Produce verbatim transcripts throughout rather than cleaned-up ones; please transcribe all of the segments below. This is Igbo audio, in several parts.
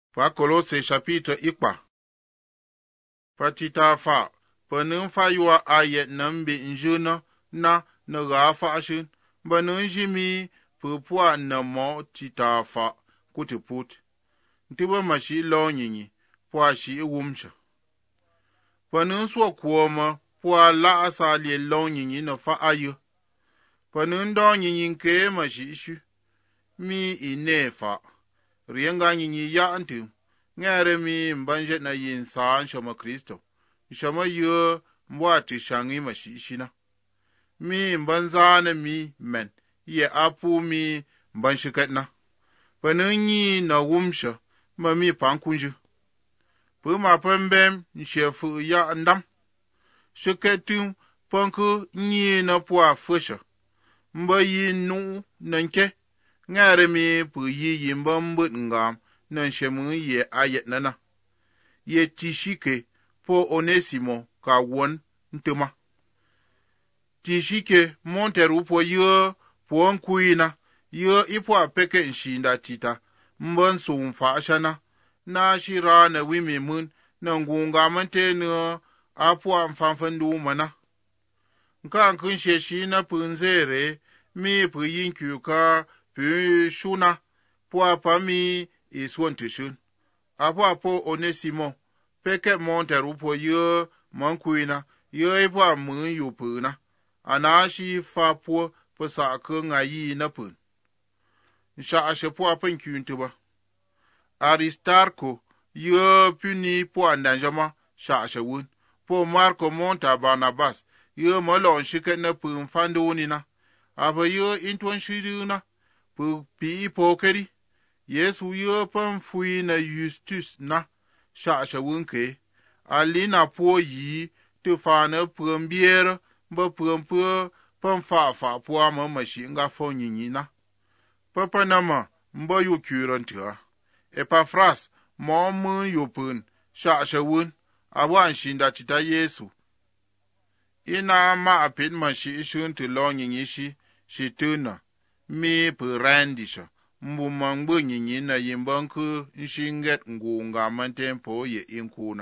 Fa Kolose chapitre ikpa. Fatita fa, penin fa yua ayet nambe njuna na na gafa ashin, banin jimi pupua na mo tita fa kutiput. Ntiba mashi lo nyinyi, pua shi wumsha. Panin swa kuoma, pua la asali lo nyinyi na fa ayu. Panin do nyinyi nke mashi ishu, mi ine fa. Rienga nyinyi ya antim, ngere mi mbanje na yin saan shama Kristo. Shama yu mwati shangi mashi ishina. Mi mbanzane mi men, ye apu mi mbanshiketna. Panin na wumsha, ma mi pankunju. Puma pembem nshefu ya ndam. Shiketum panku nyi na pua fusha. Mba yi nu nanke. Ngare mi pu yi yimba mbut ngam nan shemu ye ayet nana. Ye tishike po Onesimo ka won ntuma. Tishike monteru po ye po nkuina ye ipo apeke nshinda tita mba nsumfa ashana na shira na wimi mun na ngunga mante na apo amfanfandu mana. Nka nkunshe shi na punzere mi pu yinkyu ka pu shuna po apami iswantishun. Apo apo Onesimo peke monteru po ye mankuina ye ipo amun yupuna. Anashi fa po po sa ke ngayi na pun. Nsha ashe po apen kyuntuba. Aristarko ye puni po andanjama sha ashe wun. Po Marko monta Barnabas ye malon shike na pun fandoni na. Apa ye intuan shiru na. Pu pi po keri. Yesu ye pan fui na Justus na sha ashe wun ke. Alina po yi tu fa na pumbiere ba pumpu pan fa fa po ama mashi nga fo nyinyi na. Papa nama mba yu kyurantia. Epafras mo mu yupun sha ashe wun awan shinda tita Yesu. Ina ma apit mashi ishun tu lo nyinyi shi shi tuna mi pu randisha. Mbu mangbu nyinyi na yimbanku nshinget ngunga mantempo ye inkuna.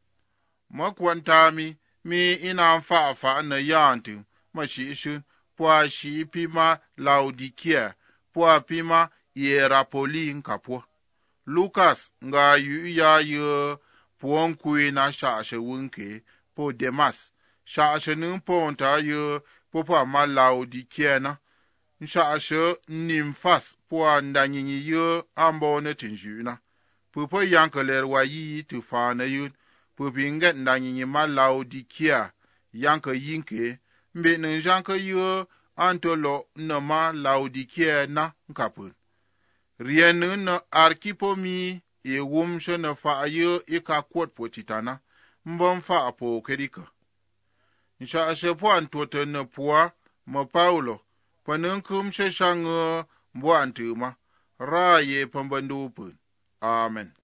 Makwantami mi ina fa fa na yantu mashi ishun pwa shi pima Laodikia pwa pima Hierapoli nkapwa. Lucas nga yu ya yu pwa nkui na sha ashe wunke po Demas sha ashe nunponta yu po pwa ma Laodikia na. Nsha ashe Nimfas pwa ndanyinyi yu ambone tinjuna. Pupo yankeler wa yi tufana yun. Pupinget ndanyinyi ma Laodikia yanke yinke. Mbe njanke yu antolo na ma Laodikia na nkapun. Rienu na Arkipo mi e wumshe na fa yu ika kwot po titana. Mbon fa apo kerika. Nsha ashe po antote na pwa ma Paulo. Panunkum she shang mbo antuma. Ra ye pambandu pun. Amen.